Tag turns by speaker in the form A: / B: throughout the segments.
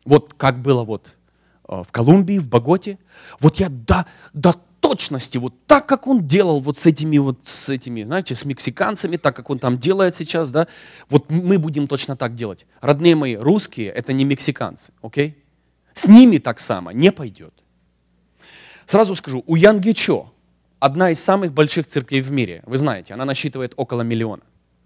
A: Вот как было вот в Колумбии, в Боготе. Вот я до точности, вот так, как он делал вот с этими, знаете, с мексиканцами, так, как он там делает сейчас, да, вот мы будем точно так делать. Родные мои, русские – это не мексиканцы, окей? С ними так само не пойдет. Сразу скажу, у Янгичо одна из самых больших церквей в мире. Вы знаете, она насчитывает около 1 миллиона.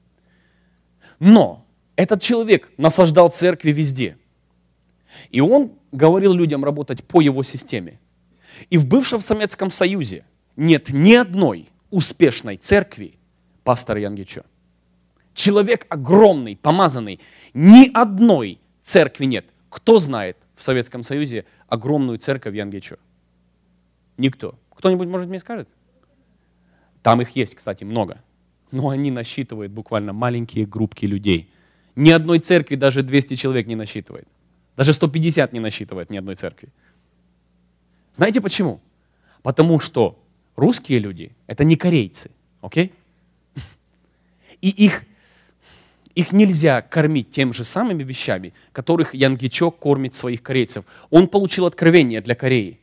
A: Но этот человек насаждал церкви везде. И он говорил людям работать по его системе. И в бывшем Советском Союзе нет ни одной успешной церкви пастора Янгичо. Человек огромный, помазанный. Ни одной церкви нет. Кто знает в Советском Союзе огромную церковь Янгичо? Никто. Кто-нибудь, может, мне скажет? Там их есть, кстати, много. Но они насчитывают буквально маленькие группки людей. Ни одной церкви даже 200 человек не насчитывает. Даже 150 не насчитывает ни одной церкви. Знаете почему? Потому что русские люди – это не корейцы, окей? И их нельзя кормить тем же самыми вещами, которых Янгичо кормит своих корейцев. Он получил откровение для Кореи.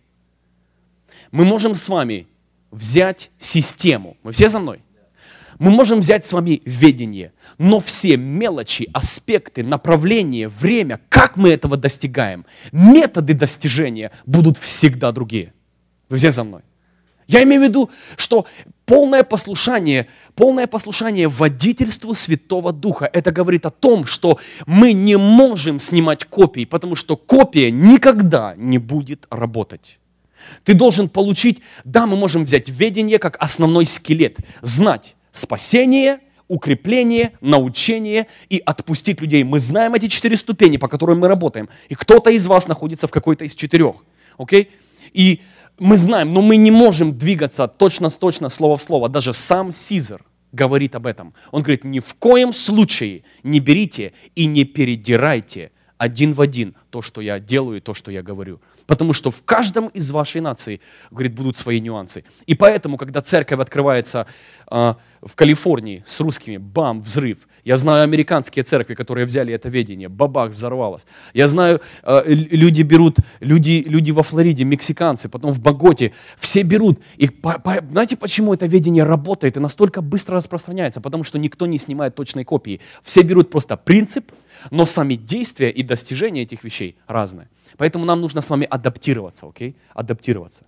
A: Мы можем с вами взять систему. Вы все за мной? Мы можем взять с вами ведение, но все мелочи, аспекты, направления, время, как мы этого достигаем, методы достижения будут всегда другие. Вы все за мной? Я имею в виду, что полное послушание водительству Святого Духа, это говорит о том, что мы не можем снимать копии, потому что копия никогда не будет работать. Ты должен получить, да, мы можем взять ведение как основной скелет, знать спасение, укрепление, научение и отпустить людей. Мы знаем эти 4 ступени, по которым мы работаем. И кто-то из вас находится в какой-то из 4. Окей? И мы знаем, но мы не можем двигаться точно, слово в слово. Даже сам Сизер говорит об этом. Он говорит, ни в коем случае не берите и не передирайте один в один то, что я делаю, то, что я говорю. Потому что в каждом из вашей нации, говорит, будут свои нюансы. И поэтому, когда церковь открывается в Калифорнии с русскими, бам, взрыв. Я знаю американские церкви, которые взяли это ведение, бабах, взорвалось. Я знаю, люди берут, люди во Флориде, мексиканцы, потом в Боготе, все берут. И знаете, почему это ведение работает и настолько быстро распространяется? Потому что никто не снимает точной копии. Все берут просто принцип, но сами действия и достижения этих вещей разные. Поэтому нам нужно с вами адаптироваться, окей? Адаптироваться.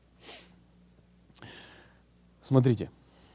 A: Смотрите.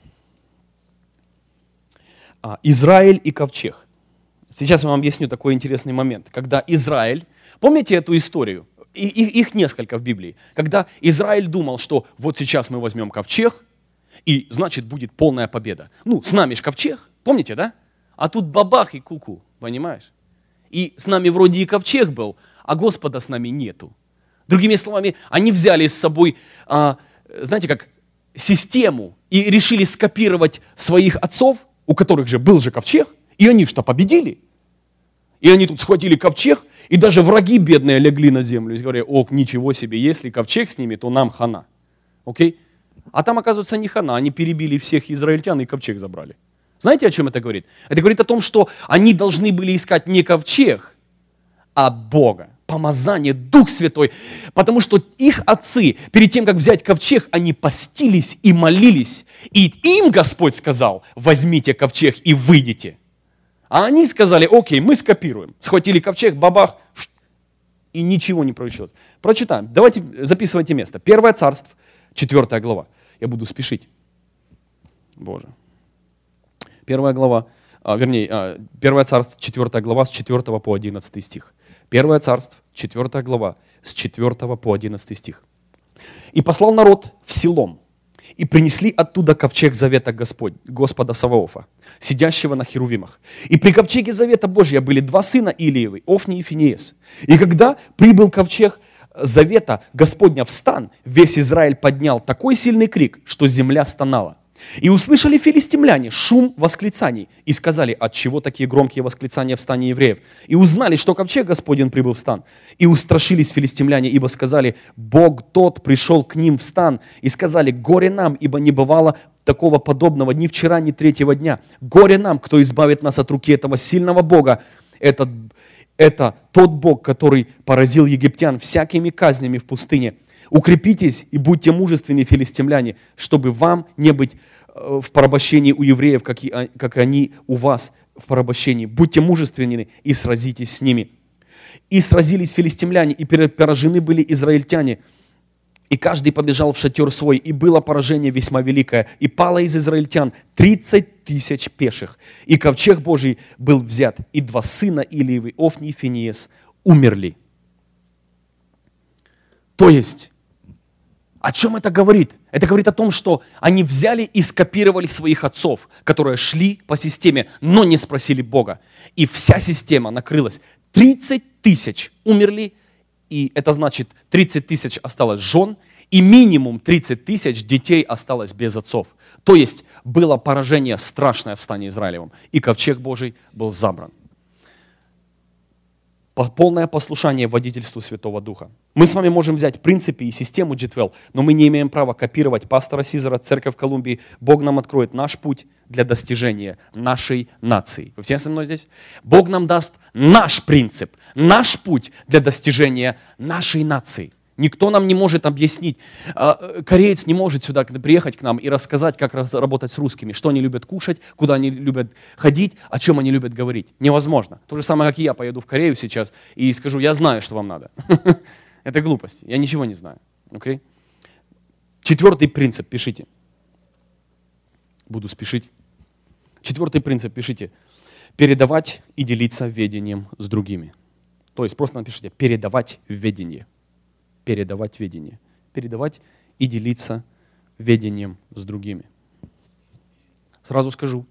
A: Израиль и ковчег. Сейчас я вам объясню такой интересный момент. Когда Израиль, помните эту историю? Их несколько в Библии. Когда Израиль думал, что вот сейчас мы возьмем ковчег, и значит будет полная победа. Ну, с нами ж ковчег, помните, да? А тут бабах и куку, понимаешь? И с нами вроде и ковчег был, а Господа с нами нету. Другими словами, они взяли с собой, знаете, как систему и решили скопировать своих отцов, у которых же был же ковчег, и они что, победили? И они тут схватили ковчег, и даже враги бедные легли на землю и говорят, ох, ничего себе, если ковчег с ними, то нам хана. Окей? А там, оказывается, не хана, они перебили всех израильтян и ковчег забрали. Знаете, о чем это говорит? Это говорит о том, что они должны были искать не ковчег, а Бога, помазание, Дух Святой. Потому что их отцы, перед тем, как взять ковчег, они постились и молились. И им Господь сказал, возьмите ковчег и выйдите. А они сказали, окей, мы скопируем. Схватили ковчег, бабах, и ничего не получилось. Прочитаем. Давайте записывайте место. 1 Царств, 4 глава. Я буду спешить. Боже. 1 глава, 1 Царств, 4 глава, с 4 по 11 стих. 1 Царств, 4 глава, с 4 по 11 стих. «И послал народ в Силом, и принесли оттуда ковчег завета Господа Саваофа, сидящего на херувимах. И при ковчеге завета Божья были 2 сына Илиевы, Офни и Финиес. И когда прибыл ковчег завета Господня в стан, весь Израиль поднял такой сильный крик, что земля стонала. И услышали филистимляне шум восклицаний и сказали, отчего такие громкие восклицания в стане евреев. И узнали, что ковчег Господень прибыл в стан. И устрашились филистимляне, ибо сказали, Бог тот пришел к ним в стан. И сказали, горе нам, ибо не бывало такого подобного ни вчера, ни 3-го дня. Горе нам, кто избавит нас от руки этого сильного Бога. это тот Бог, который поразил египтян всякими казнями в пустыне. Укрепитесь и будьте мужественны, филистимляне, чтобы вам не быть в порабощении у евреев, как они у вас в порабощении. Будьте мужественны и сразитесь с ними. И сразились филистимляне, и поражены были израильтяне. И каждый побежал в шатер свой, и было поражение весьма великое. И пало из израильтян 30 тысяч пеших. И ковчег Божий был взят, и 2 сына Илиевы, Офни и Финиес, умерли. То есть, о чем это говорит? Это говорит о том, что они взяли и скопировали своих отцов, которые шли по системе, но не спросили Бога. И вся система накрылась. 30 тысяч умерли, и это значит 30 тысяч осталось жен, и минимум 30 тысяч детей осталось без отцов. То есть было поражение страшное в стане Израилевом, и ковчег Божий был забран. Полное послушание водительству Святого Духа. Мы с вами можем взять принципы и систему G12, но мы не имеем права копировать пастора Сизера, церковь Колумбии. Бог нам откроет наш путь для достижения нашей нации. Вы все со мной здесь? Бог нам даст наш принцип, наш путь для достижения нашей нации. Никто нам не может объяснить. Кореец не может сюда приехать к нам и рассказать, как работать с русскими, что они любят кушать, куда они любят ходить, о чем они любят говорить. Невозможно. То же самое, как и я поеду в Корею сейчас и скажу, я знаю, что вам надо. Это глупость. Я ничего не знаю. Okay? 4-й принцип, пишите. Буду спешить. 4-й принцип, пишите. Передавать и делиться ведением с другими. То есть просто напишите, передавать ведение. Передавать ведение. Передавать и делиться ведением с другими. Сразу скажу,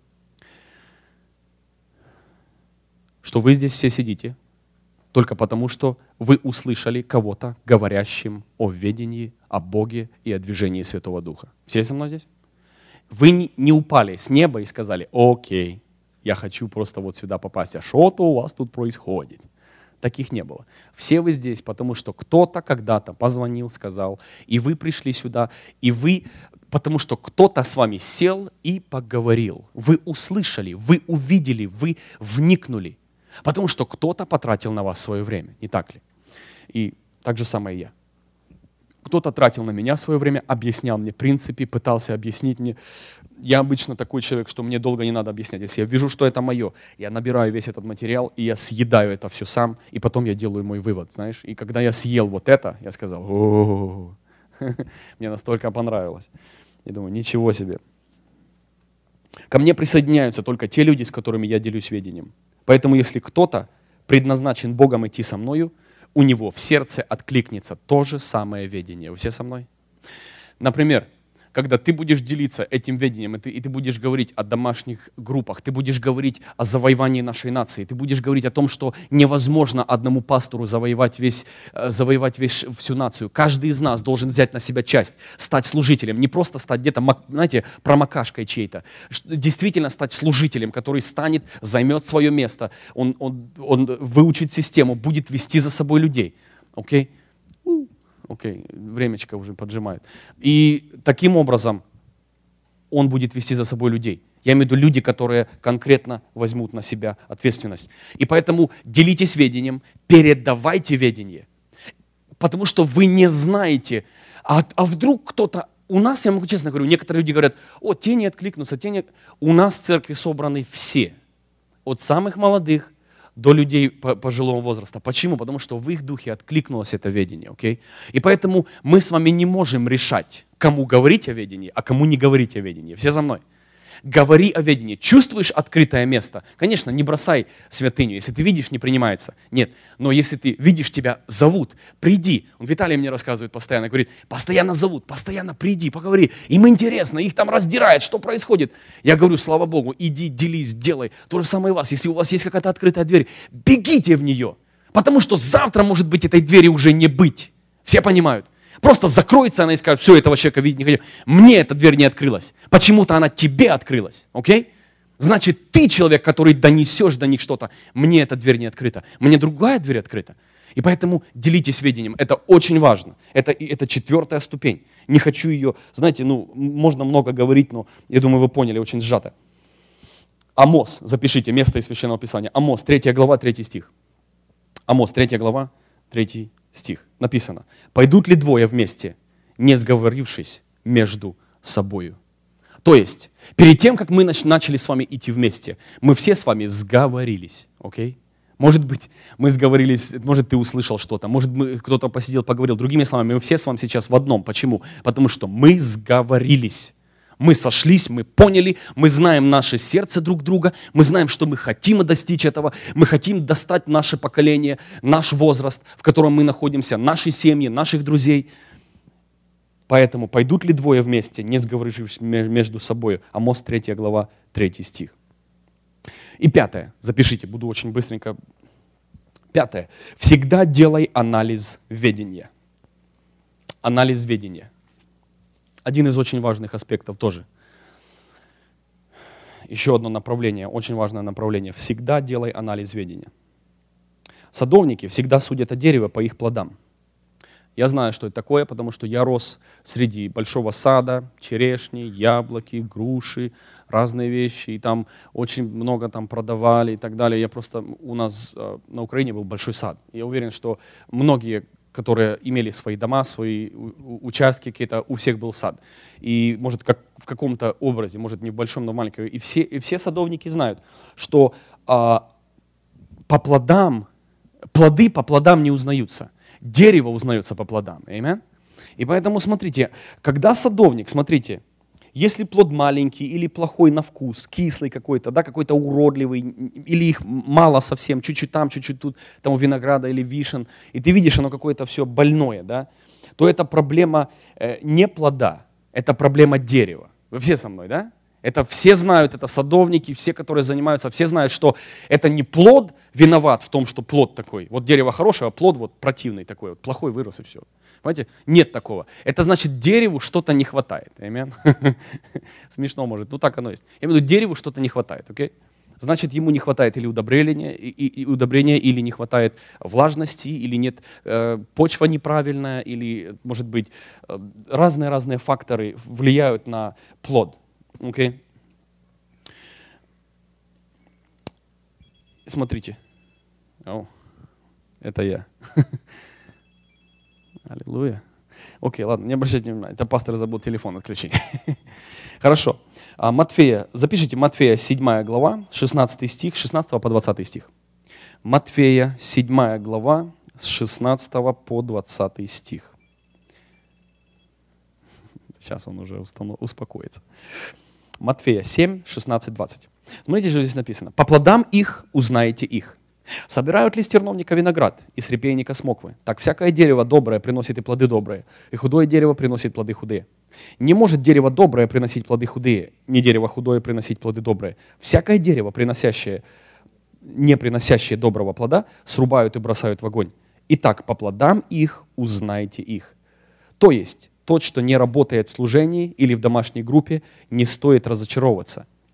A: что вы здесь все сидите только потому, что вы услышали кого-то, говорящим о ведении, о Боге и о движении Святого Духа. Все со мной здесь? Вы не упали с неба и сказали, окей, я хочу просто вот сюда попасть, а что-то у вас тут происходит. Таких не было. Все вы здесь, потому что кто-то когда-то позвонил, сказал, и вы пришли сюда, и вы, потому что кто-то с вами сел и поговорил. Вы услышали, вы увидели, вы вникнули, потому что кто-то потратил на вас свое время, не так ли? И так же самое и я. Кто-то тратил на меня свое время, объяснял мне принципы, пытался объяснить мне. Я обычно такой человек, что мне долго не надо объяснять. Если я вижу, что это мое, я набираю весь этот материал, и я съедаю это все сам, и потом я делаю мой вывод, знаешь. И когда я съел вот это, я сказал, о-о-о, мне настолько понравилось. Я думаю, ничего себе. Ко мне присоединяются только те люди, с которыми я делюсь ведением. Поэтому если кто-то предназначен Богом идти со мною, у него в сердце откликнется то же самое ведение. Вы все со мной? Например, когда ты будешь делиться этим ведением, и ты будешь говорить о домашних группах, ты будешь говорить о завоевании нашей нации, ты будешь говорить о том, что невозможно одному пастору завоевать всю нацию. Каждый из нас должен взять на себя часть, стать служителем, не просто стать где-то, знаете, промокашкой чьей-то, действительно стать служителем, который станет, займет свое место, он выучит систему, будет вести за собой людей. Окей? Окей, времечко уже поджимает. И таким образом он будет вести за собой людей. Я имею в виду люди, которые конкретно возьмут на себя ответственность. И поэтому делитесь ведением, передавайте ведение. Потому что вы не знаете, а вдруг кто-то... У нас, я могу честно говорю, некоторые люди говорят, те не откликнутся, те не... У нас в церкви собраны все. От самых молодых до людей пожилого возраста. Почему? Потому что в их духе откликнулось это ведение. Okay? И поэтому мы с вами не можем решать, кому говорить о ведении, а кому не говорить о ведении. Все за мной. Говори о ведении. Чувствуешь открытое место? Конечно, не бросай святыню. Если ты видишь, не принимается. Нет. Но если ты видишь, тебя зовут, приди. Виталий мне рассказывает постоянно, говорит, постоянно зовут, постоянно приди, поговори. Им интересно, их там раздирает, что происходит. Я говорю, слава Богу, иди, делись, делай. То же самое и вас. Если у вас есть какая-то открытая дверь, бегите в нее. Потому что завтра, может быть, этой двери уже не быть. Все понимают? Просто закроется она и скажет, все, этого человека видеть не хочу. Мне эта дверь не открылась. Почему-то она тебе открылась. Окей? Значит, ты человек, который донесешь до них что-то. Мне эта дверь не открыта. Мне другая дверь открыта. И поэтому делитесь ведением. Это очень важно. Это 4-я ступень. Не хочу ее, знаете, можно много говорить, но я думаю, вы поняли, очень сжато. Амос, запишите, место из Священного Писания. Амос, 3 глава, 3 стих. Амос, 3 глава, 3 стих. Написано: «Пойдут ли двое вместе, не сговорившись между собою?» То есть, перед тем, как мы начали с вами идти вместе, мы все с вами сговорились, окей? Может быть, мы сговорились, может, ты услышал что-то, может, кто-то посидел, поговорил. Другими словами, мы все с вами сейчас в одном. Почему? Потому что мы сговорились. Мы сошлись, мы поняли, мы знаем наше сердце друг друга, мы знаем, что мы хотим достичь этого, мы хотим достать наше поколение, наш возраст, в котором мы находимся, наши семьи, наших друзей. Поэтому пойдут ли двое вместе, не сговорившись между собой? Амос 3 глава, 3 стих. И 5, запишите, буду очень быстренько. 5. Всегда делай анализ ведения. Анализ ведения. Один из очень важных аспектов тоже. Еще одно направление, очень важное направление. Всегда делай анализ ведения. Садовники всегда судят о дереве по их плодам. Я знаю, что это такое, потому что я рос среди большого сада, черешни, яблоки, груши, разные вещи. И там очень много там продавали и так далее. У нас на Украине был большой сад. Я уверен, что многие, которые имели свои дома, свои участки какие-то, у всех был сад. И может как в каком-то образе, может не в большом, но в маленьком. И все садовники знают, что плоды по плодам не узнаются. Дерево узнается по плодам. Amen? И поэтому смотрите, когда садовник, смотрите, если плод маленький или плохой на вкус, кислый какой-то, да, какой-то уродливый, или их мало совсем, чуть-чуть там, чуть-чуть тут, там у винограда или вишен, и ты видишь, оно какое-то все больное, да, то это проблема не плода, это проблема дерева. Вы все со мной, да? Это все знают, это садовники, все, которые занимаются, все знают, что это не плод виноват в том, что плод такой. Вот дерево хорошее, а плод вот противный такой, вот плохой вырос и все. Понимаете? Нет такого. Это значит, дереву что-то не хватает. Аминь. Смешно может, но так оно есть. Я имею в виду, дереву что-то не хватает, окей? Значит, ему не хватает или удобрения, или не хватает влажности, или нет, почва неправильная, или, может быть, разные факторы влияют на плод. Окей? Смотрите. Это я. Аллилуйя. Окей, ладно, не обращайте внимания. Это пастор забыл телефон отключить. Хорошо. Матфея, запишите Матфея 7 глава, 16 стих, 16 по 20 стих. Матфея 7 глава, с 16 по 20 стих. Сейчас он уже успокоится. Матфея 7, 16, 20. Смотрите, что здесь написано. «По плодам их узнаете их. Собирают ли с терновника виноград, и с репейника смоквы? Так всякое дерево доброе приносит и плоды добрые, и худое дерево приносит плоды худые. Не может дерево доброе приносить плоды худые, не дерево худое приносить плоды добрые. Всякое дерево, не приносящее доброго плода, срубают и бросают в огонь. Итак, по плодам их узнаете их». То есть, тот, что не работает в служении или в домашней группе, не стоит разочаровываться.